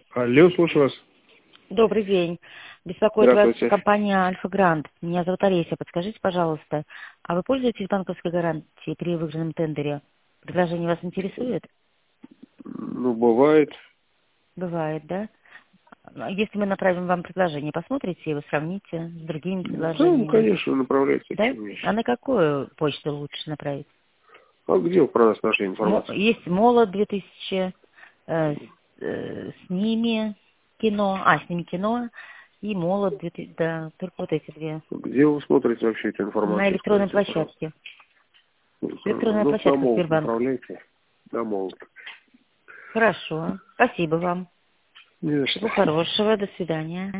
Алло, слушаю вас. Добрый день. Беспокоит вас Здравствуйте. компания Альфа-Грант. Меня зовут Олеся. Подскажите, пожалуйста, а вы пользуетесь банковской гарантией при выигранном тендере? Предложение вас интересует? Ну, бывает. Бывает, да? Если мы направим вам предложение, посмотрите его, сравните с другими Да, ну, предложениями. конечно, направляйте. Да? Почему нет? А на какую почту лучше направить? А где вы про нас нашли информацию? Есть Молот 2000, с ними кино, с ними кино и Молот 2000, да, только вот эти две. Где вы смотрите вообще эту На информацию? электронной Скажите, пожалуйста. площадке. Электронная Ну, на площадка Молот Сбербанк. направляйте. На Молот. Хорошо. Спасибо вам. Не за что. Всего хорошего. До свидания.